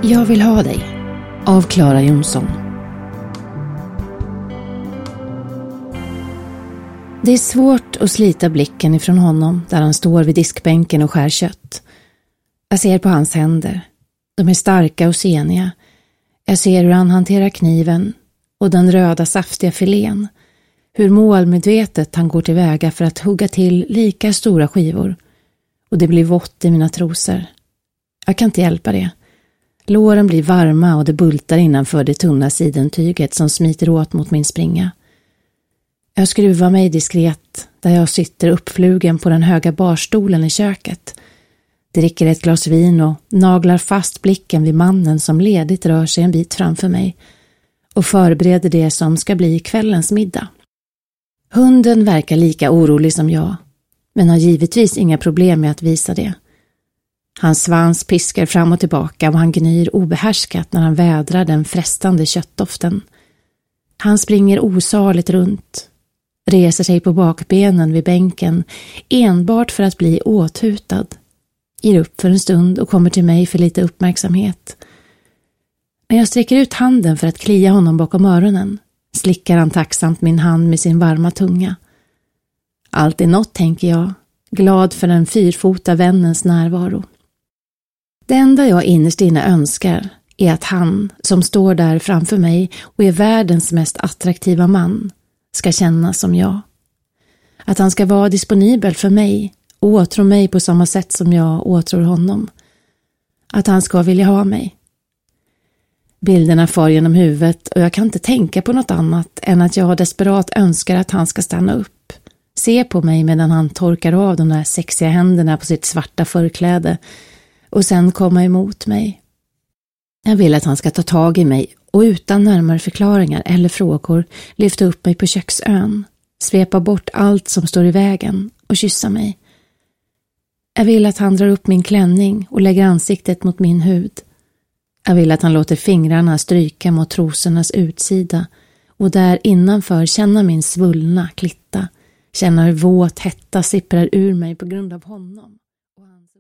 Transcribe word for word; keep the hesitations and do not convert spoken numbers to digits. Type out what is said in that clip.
Jag vill ha dig av Clara Jonsson. Det är svårt att slita blicken ifrån honom där han står vid diskbänken och skär kött. Jag ser på hans händer. De är starka och seniga. Jag ser hur han hanterar kniven och den röda saftiga filén. Hur målmedvetet han går tillväga för att hugga till lika stora skivor. Och det blir vått i mina trosor. Jag kan inte hjälpa det. Låren blir varma och det bultar innanför det tunna sidentyget som smiter åt mot min springa. Jag skruvar mig diskret där jag sitter uppflugen på den höga barstolen i köket. Dricker ett glas vin och naglar fast blicken vid mannen som ledigt rör sig en bit framför mig och förbereder det som ska bli kvällens middag. Hunden verkar lika orolig som jag, men har givetvis inga problem med att visa det. Hans svans piskar fram och tillbaka och han gnyr obehärskat när han vädrar den frestande köttdoften. Han springer osaligt runt, reser sig på bakbenen vid bänken enbart för att bli åthutad. Ger upp för en stund och kommer till mig för lite uppmärksamhet. När jag sträcker ut handen för att klia honom bakom öronen slickar han tacksamt min hand med sin varma tunga. Allt är något, tänker jag, glad för den fyrfota vännens närvaro. Det enda jag innerst inne önskar är att han, som står där framför mig och är världens mest attraktiva man, ska känna som jag. Att han ska vara disponibel för mig och åtrå mig på samma sätt som jag åtrår honom. Att han ska vilja ha mig. Bilderna far genom huvudet och jag kan inte tänka på något annat än att jag desperat önskar att han ska stanna upp. Se på mig medan han torkar av de där sexiga händerna på sitt svarta förkläde och sen komma emot mig. Jag vill att han ska ta tag i mig och utan närmare förklaringar eller frågor lyfta upp mig på köksön, svepa bort allt som står i vägen och kyssa mig. Jag vill att han drar upp min klänning och lägger ansiktet mot min hud. Jag vill att han låter fingrarna stryka mot trosornas utsida och där innanför känna min svullna klitta, känna hur våt hetta sipprar ur mig på grund av honom och hans